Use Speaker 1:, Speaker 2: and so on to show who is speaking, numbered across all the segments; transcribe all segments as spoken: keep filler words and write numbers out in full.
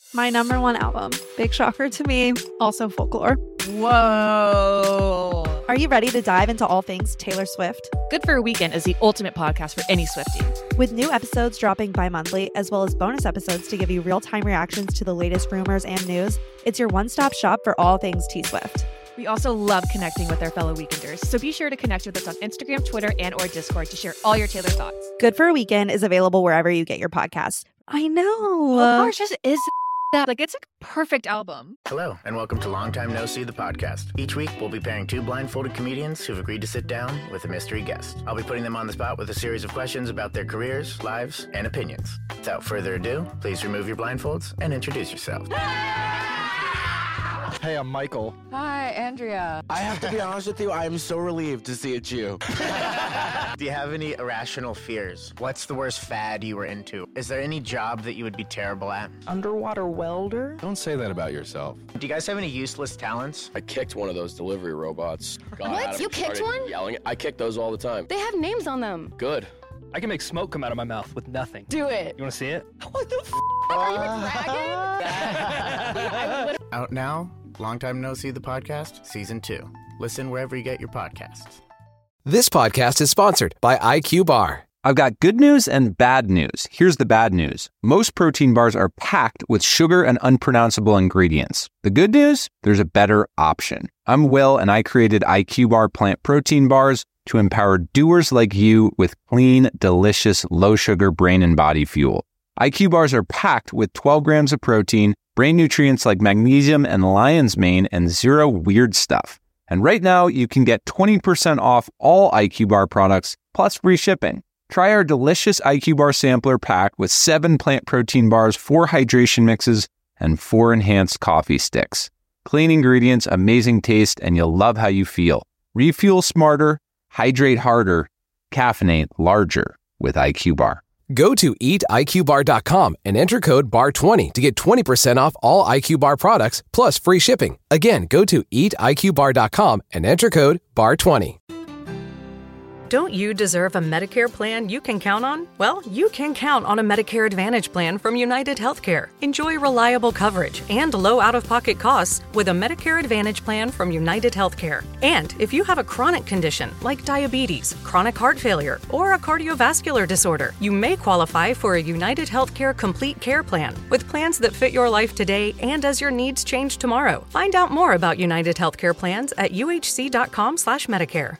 Speaker 1: My number one album. Big shocker to me. Also Folklore.
Speaker 2: Whoa.
Speaker 1: Are you ready to dive into all things Taylor Swift?
Speaker 2: Good for a Weekend is the ultimate podcast for any Swiftie.
Speaker 1: With new episodes dropping bi-monthly, as well as bonus episodes to give you real-time reactions to the latest rumors and news, it's your one-stop shop for all things T-Swift.
Speaker 2: We also love connecting with our fellow Weekenders, so be sure to connect with us on Instagram, Twitter, and or Discord to share all your Taylor thoughts.
Speaker 1: Good for a Weekend is available wherever you get your podcasts. I know.
Speaker 2: Oh, gosh, just is that like it's a perfect album.
Speaker 3: Hello, and welcome to Long Time No See, the podcast. Each week, we'll be pairing two blindfolded comedians who've agreed to sit down with a mystery guest. I'll be putting them on the spot with a series of questions about their careers, lives, and opinions. Without further ado, please remove your blindfolds and introduce yourself.
Speaker 4: Hey, I'm Michael.
Speaker 5: Hi, Andrea.
Speaker 6: I have to be honest with you, I am so relieved to see it's you.
Speaker 3: Do you have any irrational fears? What's the worst fad you were into? Is there any job that you would be terrible at?
Speaker 5: Underwater welder?
Speaker 4: Don't say that about yourself.
Speaker 3: Do you guys have any useless talents?
Speaker 7: I kicked one of those delivery robots. Got
Speaker 8: What?
Speaker 7: at him,
Speaker 8: You kicked
Speaker 7: started
Speaker 8: one?
Speaker 7: Yelling. I kick those all the time.
Speaker 8: They have names on them.
Speaker 7: Good.
Speaker 9: I can make smoke come out of my mouth with nothing.
Speaker 8: Do it.
Speaker 9: You want to see it?
Speaker 8: What the f***? Are you a dragon?
Speaker 3: Out now, Long Time No See, the podcast, season two. Listen wherever you get your podcasts.
Speaker 10: This podcast is sponsored by I Q Bar. I've got good news and bad news. Here's the bad news. Most protein bars are packed with sugar and unpronounceable ingredients. The good news? There's a better option. I'm Will, and I created I Q Bar plant protein bars to empower doers like you with clean, delicious, low-sugar brain and body fuel. I Q Bars are packed with twelve grams of protein, brain nutrients like magnesium and lion's mane, and zero weird stuff. And right now, you can get twenty percent off all I Q Bar products, plus free shipping. Try our delicious I Q Bar sampler pack with seven plant protein bars, four hydration mixes, and four enhanced coffee sticks. Clean ingredients, amazing taste, and you'll love how you feel. Refuel smarter, hydrate harder, caffeinate larger with I Q Bar. Go to eat I Q bar dot com and enter code bar twenty to get twenty percent off all I Q Bar products plus free shipping. Again, go to eat I Q bar dot com and enter code bar twenty.
Speaker 11: Don't you deserve a Medicare plan you can count on? Well, you can count on a Medicare Advantage plan from United Healthcare. Enjoy reliable coverage and low out-of-pocket costs with a Medicare Advantage plan from United Healthcare. And if you have a chronic condition like diabetes, chronic heart failure, or a cardiovascular disorder, you may qualify for a United Healthcare Complete Care Plan with plans that fit your life today and as your needs change tomorrow. Find out more about United Healthcare plans at U H C dot com slash Medicare.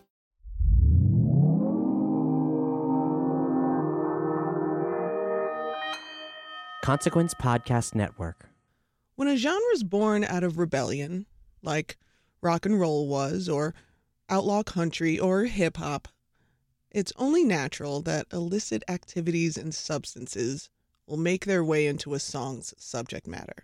Speaker 12: Consequence Podcast Network.
Speaker 13: When a genre is born out of rebellion, like rock and roll was, or outlaw country, or hip-hop, it's only natural that illicit activities and substances will make their way into a song's subject matter.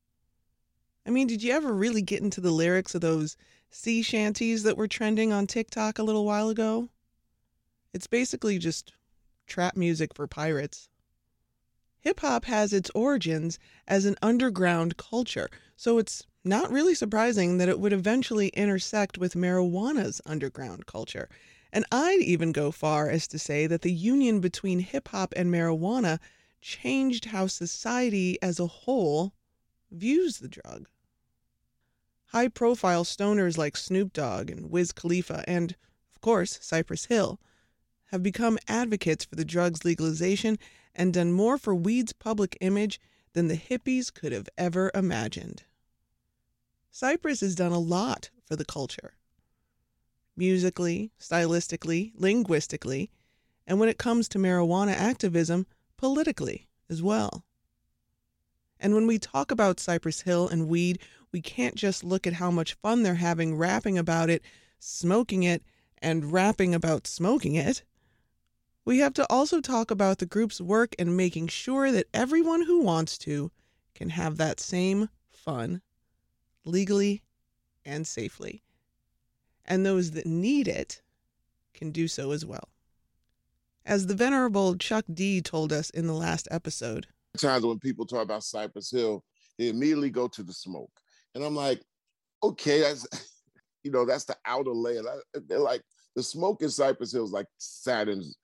Speaker 13: I mean, did you ever really get into the lyrics of those sea shanties that were trending on TikTok a little while ago? It's basically just trap music for pirates. Hip-hop has its origins as an underground culture, so it's not really surprising that it would eventually intersect with marijuana's underground culture. And I'd even go far as to say that the union between hip-hop and marijuana changed how society as a whole views the drug. High-profile stoners like Snoop Dogg and Wiz Khalifa and, of course, Cypress Hill have become advocates for the drug's legalization and done more for weed's public image than the hippies could have ever imagined. Cypress has done a lot for the culture. Musically, stylistically, linguistically, and when it comes to marijuana activism, politically as well. And when we talk about Cypress Hill and weed, we can't just look at how much fun they're having rapping about it, smoking it, and rapping about smoking it. We have to also talk about the group's work in making sure that everyone who wants to can have that same fun, legally and safely. And those that need it can do so as well. As the venerable Chuck D told us in the last episode,
Speaker 14: times when people talk about Cypress Hill, they immediately go to the smoke. And I'm like, okay, that's, you know, that's the outer layer. They're like, the smoke in Cypress Hill is like Saturn's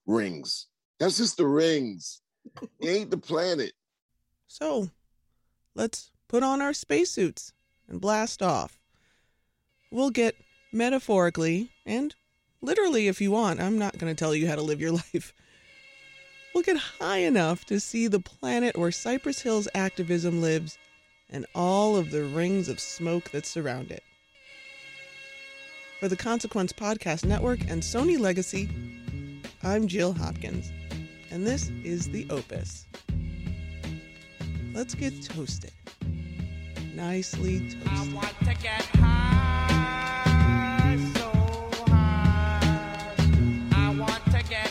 Speaker 14: rings. That's just the rings. It ain't the planet.
Speaker 13: So, let's put on our spacesuits and blast off. We'll get metaphorically, and literally if you want, I'm not going to tell you how to live your life. We'll get high enough to see the planet where Cypress Hill's activism lives and all of the rings of smoke that surround it. For the Consequence Podcast Network and Sony Legacy, I'm Jill Hopkins, and this is The Opus. Let's get toasted. Nicely toasted. I want to get high, so high. I want to get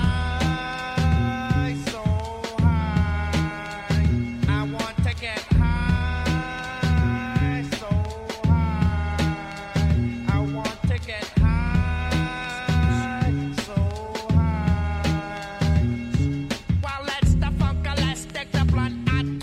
Speaker 13: high, so high. I want to get high, so high. I want to get high, so high. Well, let's the funk, let's take the blunt.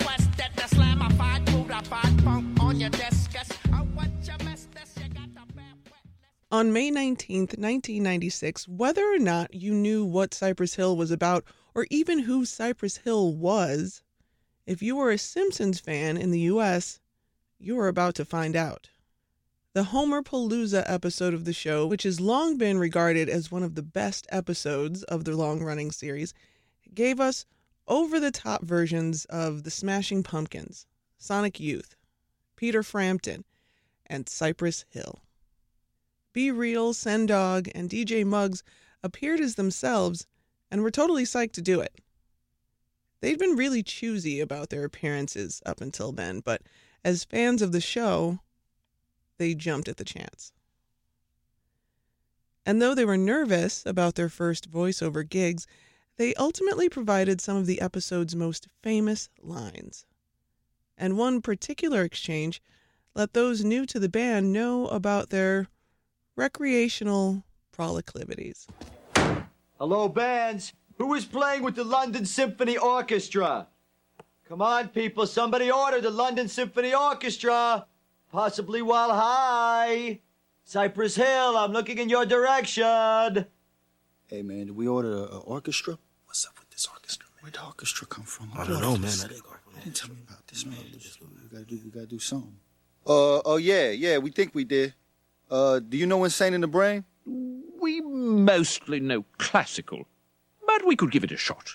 Speaker 13: On May nineteenth, nineteen ninety-six, whether or not you knew what Cypress Hill was about or even who Cypress Hill was, if you were a Simpsons fan in the U S, you were about to find out. The Homerpalooza episode of the show, which has long been regarded as one of the best episodes of the long-running series, gave us over-the-top versions of the Smashing Pumpkins, Sonic Youth, Peter Frampton, and Cypress Hill. Be Real, Sendog, and D J Muggs appeared as themselves and were totally psyched to do it. They'd been really choosy about their appearances up until then, but as fans of the show, they jumped at the chance. And though they were nervous about their first voiceover gigs, they ultimately provided some of the episode's most famous lines. And one particular exchange let those new to the band know about their recreational proclivities.
Speaker 15: Hello, bands. Who is playing with the London Symphony Orchestra? Come on, people. Somebody order the London Symphony Orchestra. Possibly while high. Cypress Hill, I'm looking in your direction.
Speaker 16: Hey, man, did we order an orchestra? What's up with this orchestra, man? Where'd the orchestra come from?
Speaker 17: I don't know, man.
Speaker 16: I didn't tell me about this, man. We gotta do, we gotta do something. Uh, oh, yeah, yeah, we think we did. Uh, do you know Insane in the Brain?
Speaker 18: We mostly know classical, but we could give it a shot.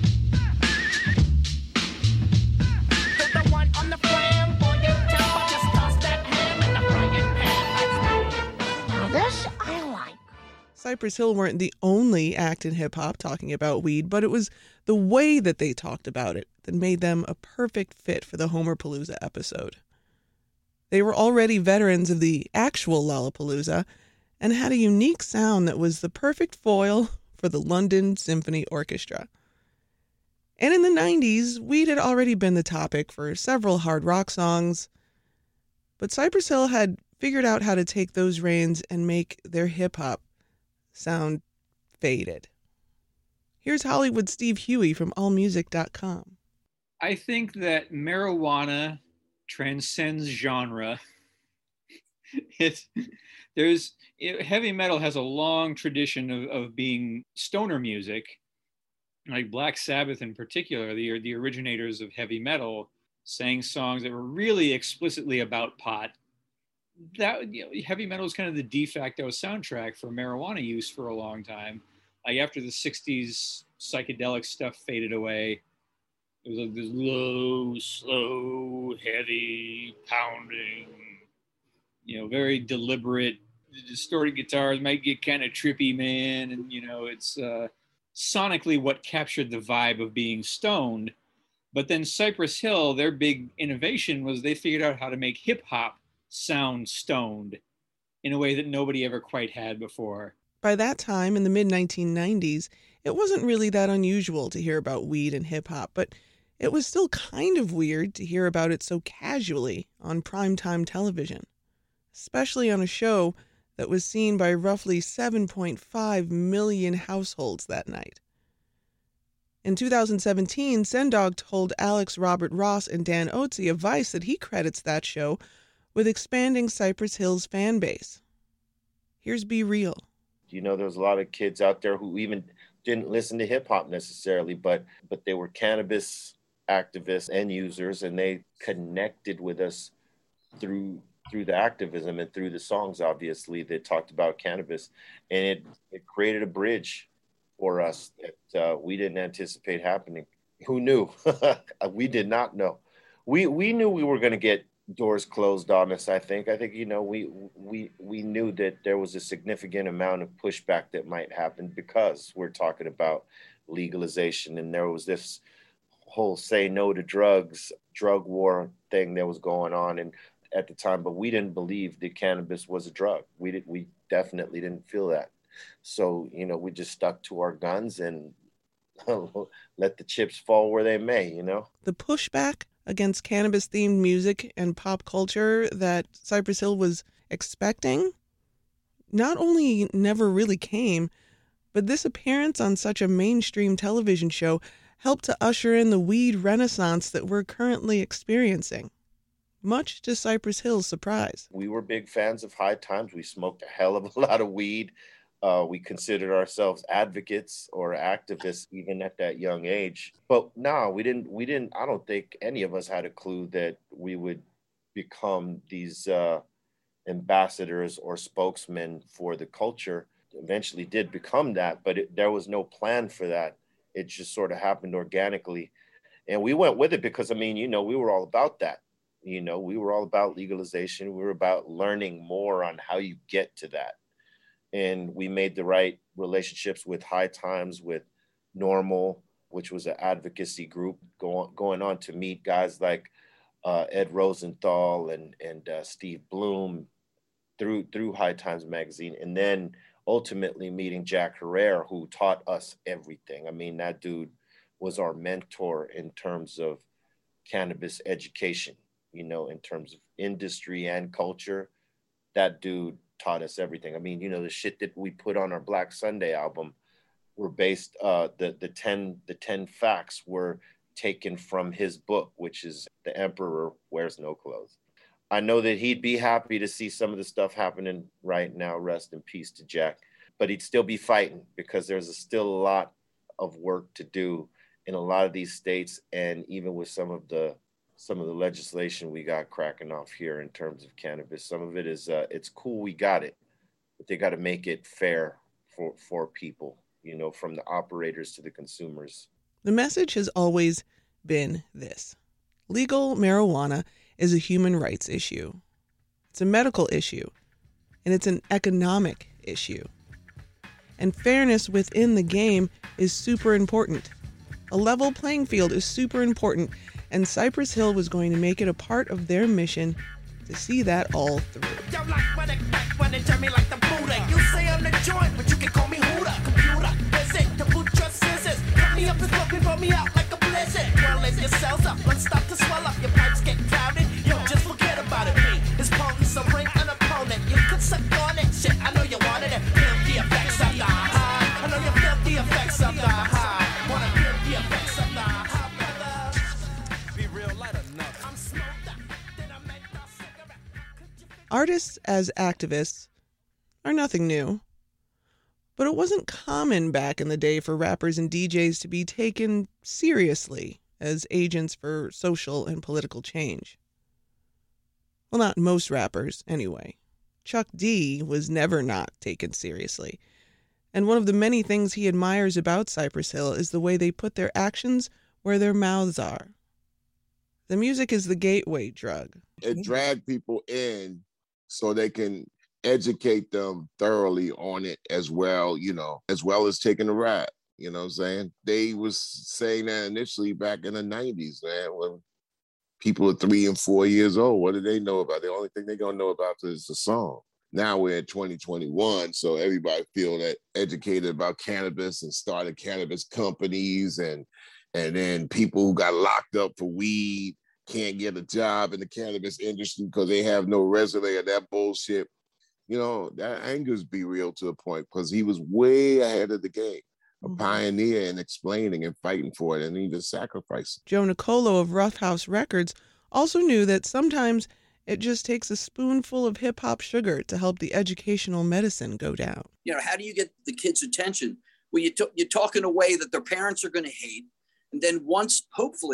Speaker 8: This I like.
Speaker 13: Cypress Hill weren't the only act in hip-hop talking about weed, but it was the way that they talked about it that made them a perfect fit for the Homerpalooza episode. They were already veterans of the actual Lollapalooza and had a unique sound that was the perfect foil for the London Symphony Orchestra. And in the nineties, weed had already been the topic for several hard rock songs, but Cypress Hill had figured out how to take those reins and make their hip-hop sound faded. Here's Hollywood Steve Huey from all music dot com.
Speaker 19: I think that marijuana transcends genre. It there's it, heavy metal has a long tradition of, of being stoner music, like Black Sabbath in particular. The the originators of heavy metal sang songs that were really explicitly about pot. That you know, heavy metal is kind of the de facto soundtrack for marijuana use for a long time. Like after the sixties psychedelic stuff faded away, it was like this low, slow, heavy, pounding, you know, very deliberate. The distorted guitars might get kind of trippy, man. And, you know, it's uh, sonically what captured the vibe of being stoned. But then Cypress Hill, their big innovation was they figured out how to make hip hop sound stoned in a way that nobody ever quite had before.
Speaker 13: By that time, in the mid nineteen nineties, it wasn't really that unusual to hear about weed and hip-hop, but it was still kind of weird to hear about it so casually on primetime television, especially on a show that was seen by roughly seven point five million households that night. In two thousand seventeen, Sendog told Alex Robert Ross and Dan Otzi of Vice that he credits that show with expanding Cypress Hill's fan base. Here's Be Real.
Speaker 20: You know, there's a lot of kids out there who even didn't listen to hip hop necessarily, but but they were cannabis activists and users, and they connected with us through through the activism and through the songs, obviously, that talked about cannabis. And it, it created a bridge for us that uh, we didn't anticipate happening. Who knew? We did not know. We we knew we were going to get doors closed on us, I think. I think, you know, we we we knew that there was a significant amount of pushback that might happen because we're talking about legalization, and there was this whole say no to drugs, drug war thing that was going on and at the time, but we didn't believe that cannabis was a drug. We did, we definitely didn't feel that. So, you know, we just stuck to our guns and let the chips fall where they may, you know?
Speaker 13: The pushback against cannabis-themed music and pop culture that Cypress Hill was expecting not only never really came, but this appearance on such a mainstream television show helped to usher in the weed renaissance that we're currently experiencing, much to Cypress Hill's surprise.
Speaker 20: We were big fans of High Times. We smoked a hell of a lot of weed. Uh, we considered ourselves advocates or activists even at that young age. But no, we didn't, we didn't, I don't think any of us had a clue that we would become these uh, ambassadors or spokesmen for the culture. Eventually did become that, but it, there was no plan for that. It just sort of happened organically. And we went with it because, I mean, you know, we were all about that. You know, we were all about legalization. We were about learning more on how you get to that. And we made the right relationships with High Times, with Normal, which was an advocacy group, going, going on to meet guys like uh, Ed Rosenthal and, and uh, Steve Bloom through, through High Times magazine. And then ultimately meeting Jack Herrera, who taught us everything. I mean, that dude was our mentor in terms of cannabis education. You know, in terms of industry and culture, that dude taught us everything. I mean, you know, the shit that we put on our Black Sunday album were based, uh, the the ten the ten facts were taken from his book, which is The Emperor Wears No Clothes. I know that he'd be happy to see some of the stuff happening right now. Rest in peace to Jack. But he'd still be fighting because there's a, still a lot of work to do in a lot of these states, and even with some of the some of the legislation we got cracking off here in terms of cannabis. Some of it is, uh, it's cool, we got it, but they got to make it fair for, for people, you know, from the operators to the consumers.
Speaker 13: The message has always been this: legal marijuana is a human rights issue. It's a medical issue, and it's an economic issue. And fairness within the game is super important. A level playing field is super important, and Cypress Hill was going to make it a part of their mission to see that all through.
Speaker 17: You say I'm the joint, but you can call me Huda. Computer, visit to put your scissors. Cut me up and smoke me, blow me out like a blizzard. Whirling your cells up, let's stop to swell up. Your pipes get clouded, yo, just forget about it. Me, it's potent, so bring an opponent. You could suck on it, shit, I know you wanted it. Feel the effects of the high. I know you feel the effects of the high. Wanna feel the effects of the high.
Speaker 13: Artists as activists are nothing new, but it wasn't common back in the day for rappers and D Js to be taken seriously as agents for social and political change. Well, not most rappers, anyway. Chuck D was never not taken seriously, and one of the many things he admires about Cypress Hill is the way they put their actions where their mouths are. The music is the gateway drug.
Speaker 14: It dragged people in so they can educate them thoroughly on it as well, you know, as well as taking a rap. You know what I'm saying? They was saying that initially back in the nineties, man, when people are three and four years old. What do they know about? The only thing they're going to know about is the song. Now we're in twenty twenty-one, so everybody feel that educated about cannabis and started cannabis companies, and and then people who got locked up for weed can't get a job in the cannabis industry because they have no resume or that bullshit. You know, that angers Be Real to a point because he was way ahead of the game, a mm-hmm. pioneer in explaining and fighting for it, and he just sacrificed.
Speaker 13: Joe Nicolo of Rough House Records also knew that sometimes it just takes a spoonful of hip-hop sugar to help the educational medicine go down.
Speaker 21: You know, how do you get the kids' attention? Well, you, t- you talk in a way that their parents are going to hate. And then once, hopefully,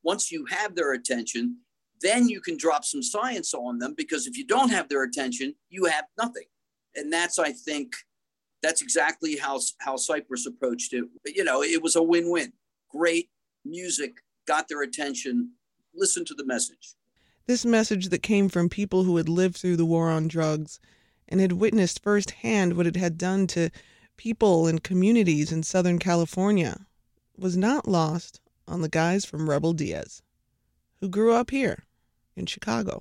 Speaker 21: once you have their attention, then you can drop some science on them, because if you don't have their attention, you have nothing. And that's, I think, that's exactly how, how Cypress approached it. You know, it was a win-win. Great music, got their attention, listen to the message.
Speaker 13: This message that came from people who had lived through the war on drugs and had witnessed firsthand what it had done to people and communities in Southern California was not lost on the guys from Rebel Diaz, who grew up here in Chicago.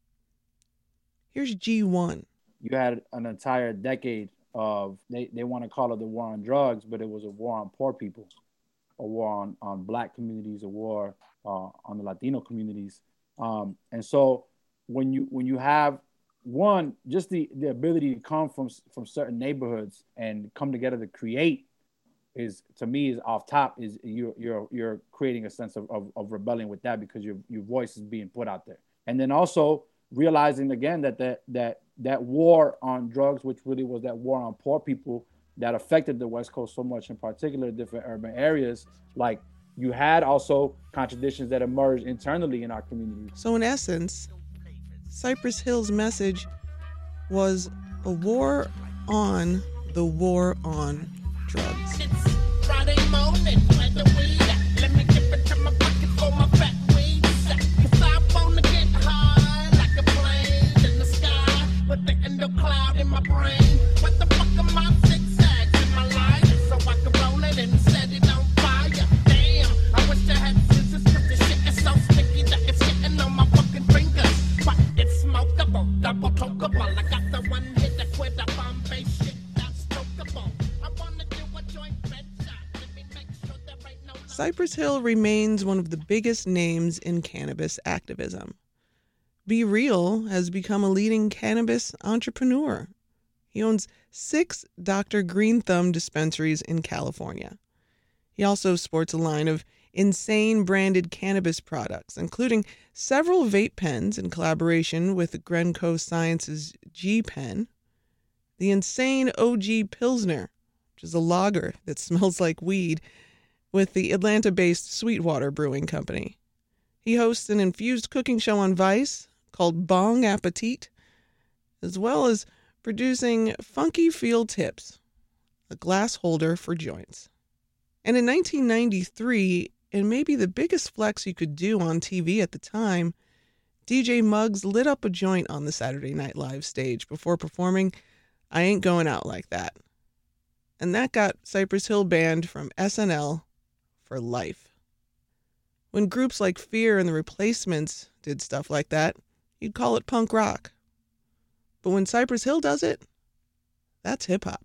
Speaker 13: Here's G one.
Speaker 22: You had an entire decade of, they, they want to call it the war on drugs, but it was a war on poor people, a war on, on Black communities, a war uh, on the Latino communities. Um, and so when you when you have, one, just the, the ability to come from from certain neighborhoods and come together to create is, to me, is off top, is you're you're you're creating a sense of, of, of rebelling with that, because your your voice is being put out there. And then also realizing again that that that that war on drugs, which really was that war on poor people that affected the West Coast so much, in particular different urban areas, like you had also contradictions that emerged internally in our community.
Speaker 13: So in essence, Cypress Hill's message was a war on the war on drugs.
Speaker 17: It's Friday morning, where the weed at? Let me dip into my pocket for my fat weed sack. 'Cause I wanna get high like a plane in the sky, with the endo cloud in my brain. What the fuck am I zigzags in my life? So I can roll it and set it on fire. Damn, I wish I had scissors, 'cause this shit is so sticky that it's getting on my fucking fingers. But it's smokable, double tokable. I got the one hit that quit up on base shit that's tokable. I wanna do a joint bedside. Let me make sure there ain't no.
Speaker 13: Cypress Hill remains one of the biggest names in cannabis activism. Be Real has become a leading cannabis entrepreneur. He owns six Doctor Green Thumb dispensaries in California. He also sports a line of Insane branded cannabis products, including several vape pens in collaboration with Grenco Science's G-Pen, the Insane O G Pilsner, which is a lager that smells like weed, with the Atlanta-based Sweetwater Brewing Company. He hosts an infused cooking show on Vice called Bong Appetit, as well as producing Funky Feel Tips, a glass holder for joints. And in nineteen ninety-three, and maybe the biggest flex you could do on T V at the time, D J Muggs lit up a joint on the Saturday Night Live stage before performing I Ain't Going Out Like That. And that got Cypress Hill banned from S N L for life. When groups like Fear and the Replacements did stuff like that, you'd call it punk rock. But when Cypress Hill does it, that's hip-hop.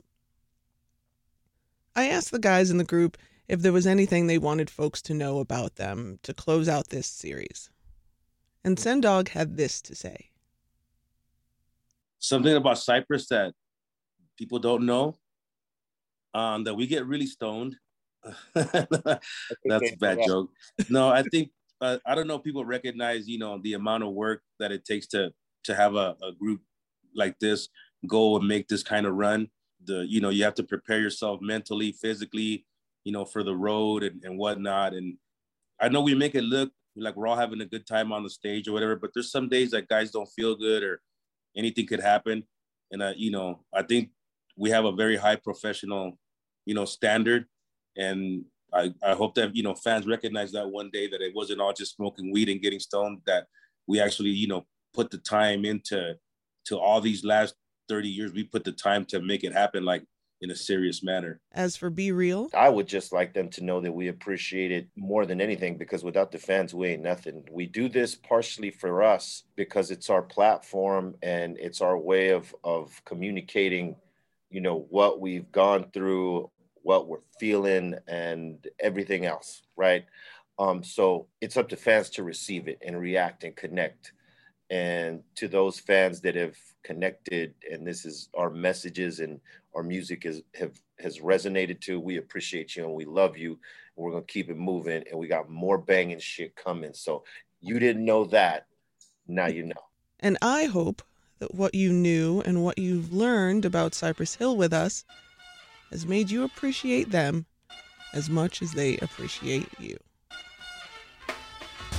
Speaker 13: I asked the guys in the group if there was anything they wanted folks to know about them to close out this series. And Sendog had this to say.
Speaker 23: Something about Cypress that people don't know, um, that we get really stoned. That's a bad joke. No, I think, uh, I don't know if people recognize, you know, the amount of work that it takes to to have a, a group like this go and make this kind of run. The, you know, you have to prepare yourself mentally, physically, you know, for the road and, and whatnot. And I know we make it look like we're all having a good time on the stage or whatever, but there's some days that guys don't feel good or anything could happen. And, uh, you know, I think we have a very high professional, you know, standard. And I, I hope that, you know, fans recognize that one day, that it wasn't all just smoking weed and getting stoned, that we actually, you know, put the time into to all these last thirty years. We put the time to make it happen, like in a serious manner.
Speaker 13: As for Be Real,
Speaker 20: I would just like them to know that we appreciate it more than anything, because without the fans, we ain't nothing. We do this partially for us because it's our platform and it's our way of, of communicating, you know, what we've gone through, what we're feeling, and everything else, right? Um, so it's up to fans to receive it and react and connect. And to those fans that have connected, and this is our messages and our music is have has resonated to, we appreciate you and we love you. And we're gonna keep it moving, and we got more banging shit coming. So you didn't know that, now you know.
Speaker 13: And I hope that what you knew and what you've learned about Cypress Hill with us has made you appreciate them as much as they appreciate you.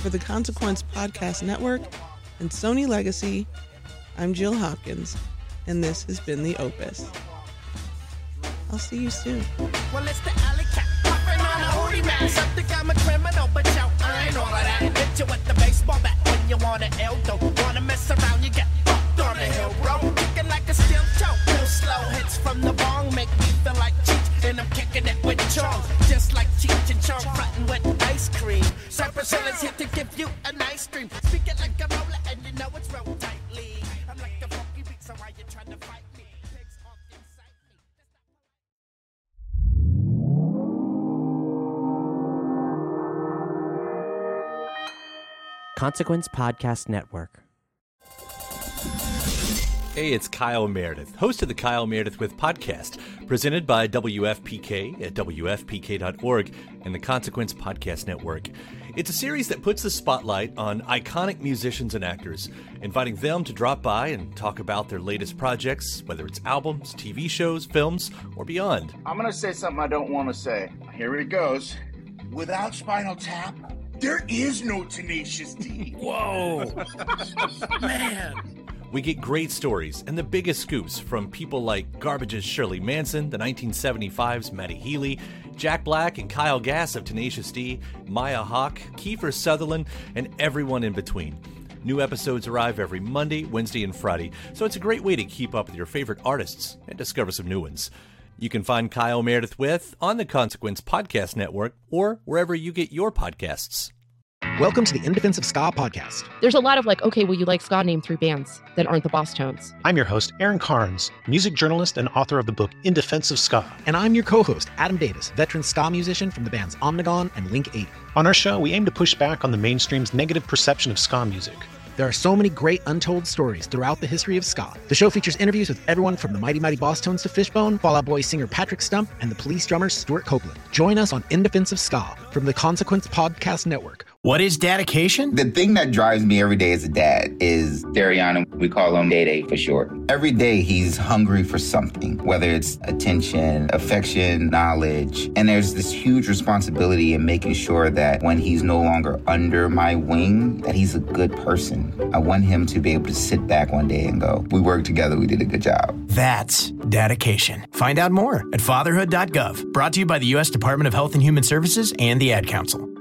Speaker 13: For the Consequence Podcast Network and Sony Legacy, I'm Jill Hopkins, and this has been The Opus. I'll see you soon.
Speaker 17: Well, it's the alley cat popping on a hootie man. Something I'm a criminal, but yo, I ain't all of that. Hit you with the baseball bat when you want an eldo. Wanna mess around, you get fucked on the hill, bro. Kicking like a steel toe. Real slow hits from the bong make me feel like Cheech, and I'm kicking it with Chong. Just like Cheech and Chong, frontin' with ice cream. Cypress Hill is here to give you a nice dream. Speak it like a roller, and you know it's real tightly. I'm like a funky beat, so why you trying to fight me? Pigs on inside me.
Speaker 12: Consequence Podcast Network.
Speaker 1: Hey, it's Kyle Meredith, host of the Kyle Meredith With podcast, presented by W F P K at W F P K dot org and the Consequence Podcast Network. It's a series that puts the spotlight on iconic musicians and actors, inviting them to drop by and talk about their latest projects, whether it's albums, T V shows, films, or beyond.
Speaker 2: I'm going to say something I don't want to say. Here it goes. Without Spinal Tap, there is no Tenacious D.
Speaker 1: Whoa! Man! We get great stories and the biggest scoops from people like Garbage's Shirley Manson, the nineteen seventy-five's Matty Healy, Jack Black and Kyle Gass of Tenacious D, Maya Hawke, Kiefer Sutherland, and everyone in between. New episodes arrive every Monday, Wednesday, and Friday, so it's a great way to keep up with your favorite artists and discover some new ones. You can find Kyle Meredith With on the Consequence Podcast Network or wherever you get your podcasts.
Speaker 6: Welcome to the In Defense of Ska podcast.
Speaker 8: There's a lot of like, okay, well, you like ska, name three bands that aren't the Boss Tones.
Speaker 6: I'm your host, Aaron Carnes, music journalist and author of the book In Defense of Ska. And I'm your co-host, Adam Davis, veteran ska musician from the bands Omnigone and Link eighty. On our show, we aim to push back on the mainstream's negative perception of ska music. There are so many great untold stories throughout the history of ska. The show features interviews with everyone from the Mighty Mighty Boss Tones to Fishbone, Fall Out Boy singer Patrick Stump, and the Police drummer Stuart Copeland. Join us on In Defense of Ska from the Consequence Podcast Network.
Speaker 24: What is dedication? The thing that drives me every day as a dad is Dariana. We call him Day Day for short. Every day he's hungry for something, whether it's attention, affection, knowledge. And there's this huge responsibility in making sure that when he's no longer under my wing, that he's a good person. I want him to be able to sit back one day and go, we worked together, we did a good job.
Speaker 6: That's dedication. Find out more at fatherhood dot gov. Brought to you by the U S Department of Health and Human Services and the Ad Council.